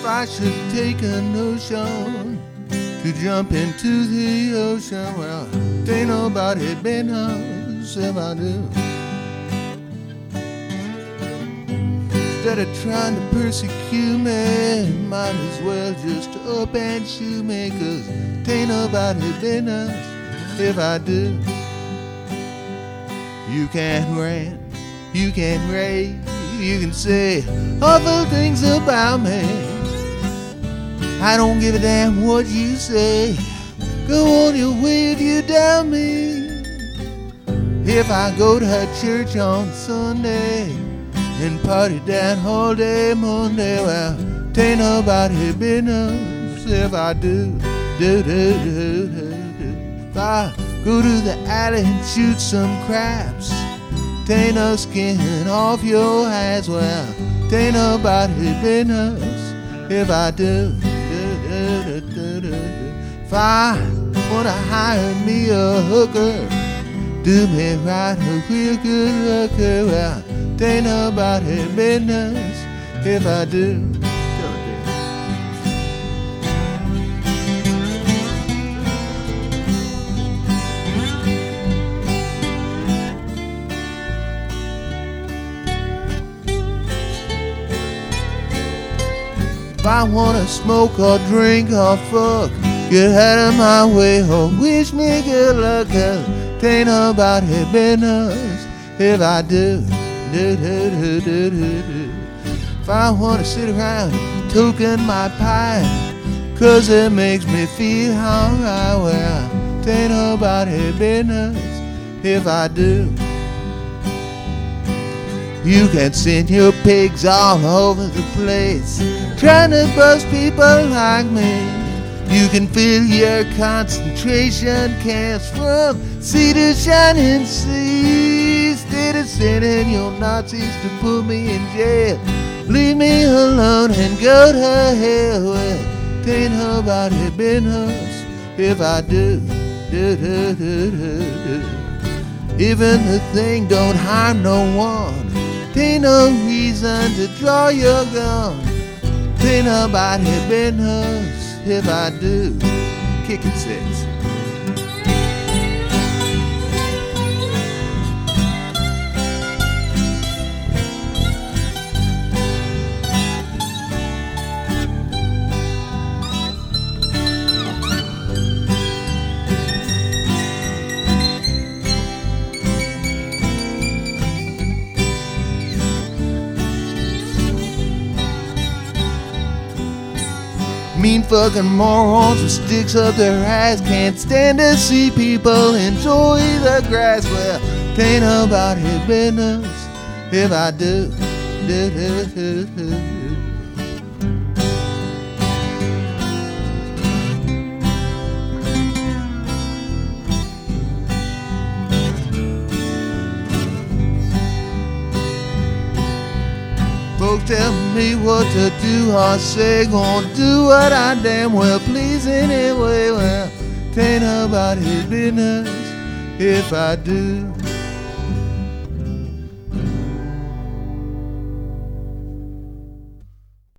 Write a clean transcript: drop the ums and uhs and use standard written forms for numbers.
If I should take a notion to jump into the ocean, well, ain't nobody business if I do. Instead of trying to persecute me, might as well just up and shoot me, 'cause ain't nobody business if I do. You can rant, you can rave, you can say awful things about me. I don't give a damn what you say. Go on your way if you doubt me. If I go to church on Sunday and party down all day Monday, well, ain't nobody business if I do. If I go to the alley and shoot some craps, ain't no skin off your eyes, well, ain't nobody business if I do. If I wanna hire me a hooker, do me right a real good hooker, well, ain't nobody business if I do. If I wanna smoke or drink or fuck, get out of my way or wish me good luck, 'cause ain't nobody business if I do. If I wanna sit around toking my pipe, 'cause it makes me feel alright, well, ain't nobody business if I do. You can send your pigs all over the place, trying to bust people like me. You can fill your concentration camps from sea to shining sea. Instead of sending your Nazis to put me in jail, leave me alone and go to hell. Well, ain't nobody business if I do. Even the thing don't harm no one, ain't no reason to draw your gun. Ain't nobody business if I do. Kick it, six. Mean fucking morons with sticks up their ass, can't stand to see people enjoy the grass. Well, ain't nobody business if I do. Folks tell me what to do or say, gonna do what I damn well please anyway. Well, ain't nobody's business if I do.